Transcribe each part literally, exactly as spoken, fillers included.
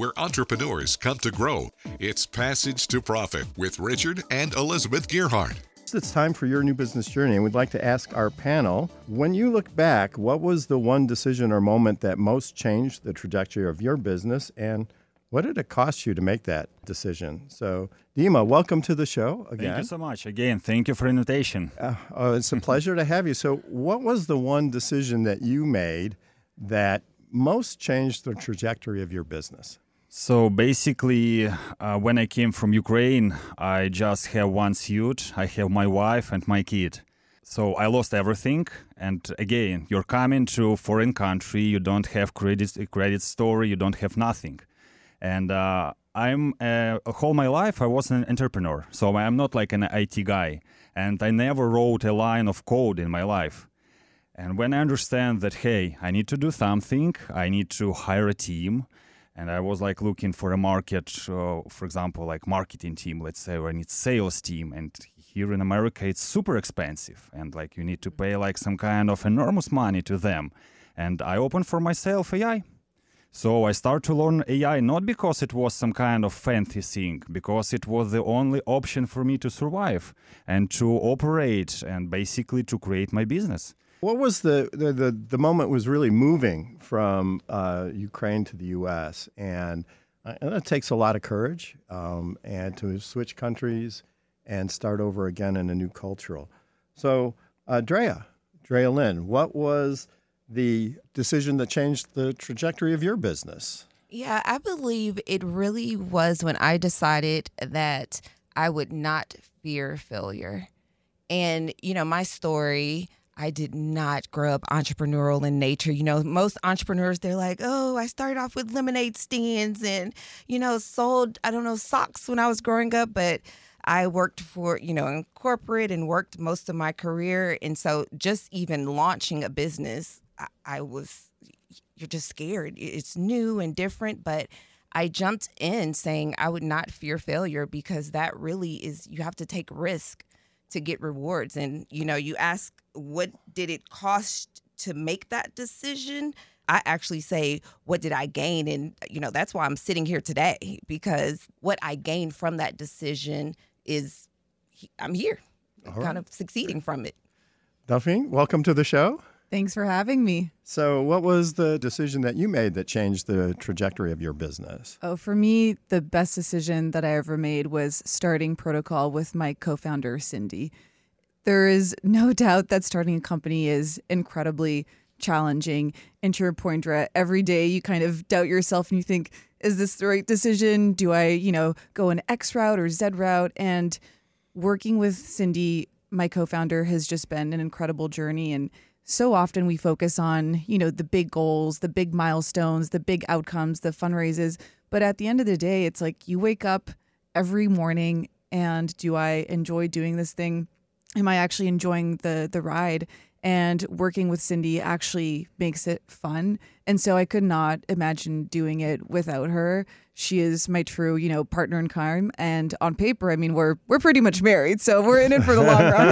where entrepreneurs come to grow. It's Passage to Profit with Richard and Elizabeth Gearhart. It's time for your new business journey, and we'd like to ask our panel, when you look back, what was the one decision or moment that most changed the trajectory of your business, and what did it cost you to make that decision? So, Dima, welcome to the show again. Thank you so much. Again, thank you for the invitation. Uh, oh, it's a pleasure to have you. So, what was the one decision that you made that most changed the trajectory of your business? So basically, uh, when I came from Ukraine, I just have one suit. I have my wife and my kid. So I lost everything. And again, you're coming to a foreign country. You don't have credit, credit story. You don't have nothing. And uh, I'm uh, all my life I was an entrepreneur. So I'm not like an I T guy. And I never wrote a line of code in my life. And when I understand that, hey, I need to do something, I need to hire a team. And I was like looking for a market, uh, for example, like marketing team, let's say, or I need sales team. And here in America, it's super expensive. And like you need to pay like some kind of enormous money to them. And I opened for myself A I. So I started to learn A I, not because it was some kind of fancy thing, because it was the only option for me to survive and to operate and basically to create my business. What was the, the, the, the moment was really moving from uh, Ukraine to the U S? And, uh, and that takes a lot of courage um, and to switch countries and start over again in a new cultural. So, uh, Drea, Drea Lynn, what was the decision that changed the trajectory of your business? Yeah, I believe it really was when I decided that I would not fear failure. And, you know, my story, I did not grow up entrepreneurial in nature. You know, most entrepreneurs, they're like, oh, I started off with lemonade stands and, you know, sold, I don't know, socks when I was growing up. But I worked for, you know, in corporate and worked most of my career. And so just even launching a business, I, I was, you're just scared. It's new and different. But I jumped in saying I would not fear failure because that really is, you have to take risk to get rewards. And, you know, you ask, what did it cost to make that decision? I actually say, what did I gain? And, you know, that's why I'm sitting here today, because what I gained from that decision is I'm here, All kind right. of succeeding from it. Delphine, welcome to the show. Thanks for having me. So what was the decision that you made that changed the trajectory of your business? Oh, for me, the best decision that I ever made was starting Protocol with my co-founder, Cindy. There is no doubt that starting a company is incredibly challenging. And to your point, Drea, every day you kind of doubt yourself and you think, is this the right decision? Do I, you know, go an X route or Z route? And working with Cindy, my co-founder, has just been an incredible journey. And so often we focus on, you know, the big goals, the big milestones, the big outcomes, the fundraisers. But at the end of the day, it's like you wake up every morning and do I enjoy doing this thing? Am I actually enjoying the the ride? And working with Cindy actually makes it fun. And so I could not imagine doing it without her. She is my true, you know, partner in crime. And on paper, I mean, we're we're pretty much married. So we're in it for the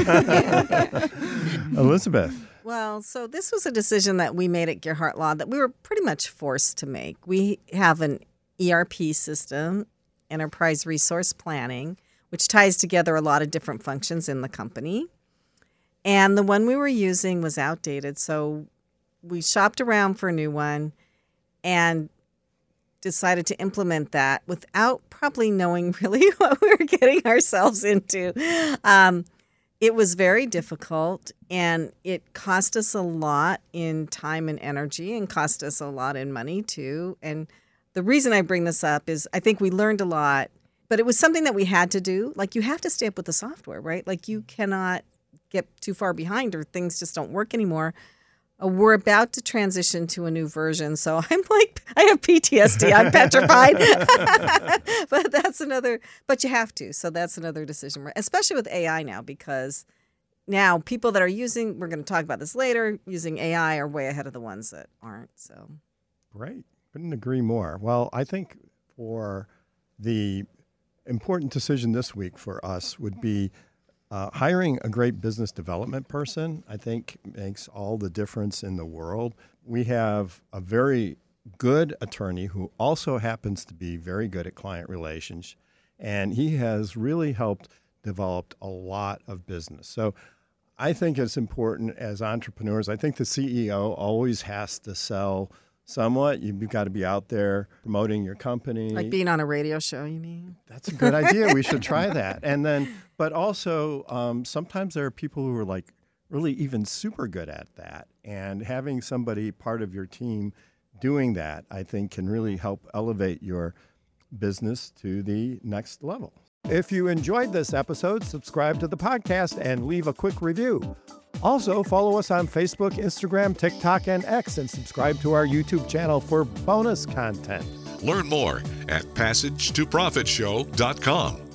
long run. Elizabeth. Well, so this was a decision that we made at Gearhart Law that we were pretty much forced to make. We have an E R P system, enterprise resource planning, which ties together a lot of different functions in the company. And the one we were using was outdated. So we shopped around for a new one and decided to implement that without probably knowing really what we were getting ourselves into. Um, it was very difficult, and it cost us a lot in time and energy and cost us a lot in money too. And the reason I bring this up is I think we learned a lot, but it was something that we had to do. Like, you have to stay up with the software, right? Like, you cannot get too far behind or things just don't work anymore. Uh, we're about to transition to a new version. So I'm like, I have P T S D. I'm petrified. But that's another, but you have to. So that's another decision, especially with A I now, because now people that are using, we're going to talk about this later, using A I are way ahead of the ones that aren't. So Great. Couldn't agree more. Well, I think for the important decision this week for us would be Uh, hiring a great business development person, I think, makes all the difference in the world. We have a very good attorney who also happens to be very good at client relations. And he has really helped develop a lot of business. So I think it's important as entrepreneurs. I think the C E O always has to sell somewhat. You've got to be out there promoting your company. Like being on a radio show, you mean? That's a good idea. We should try that. And then, but also um, sometimes there are people who are like really even super good at that. And having somebody part of your team doing that, I think, can really help elevate your business to the next level. If you enjoyed this episode, subscribe to the podcast and leave a quick review. Also, follow us on Facebook, Instagram, TikTok, and X, and subscribe to our YouTube channel for bonus content. Learn more at passage to profit show dot com.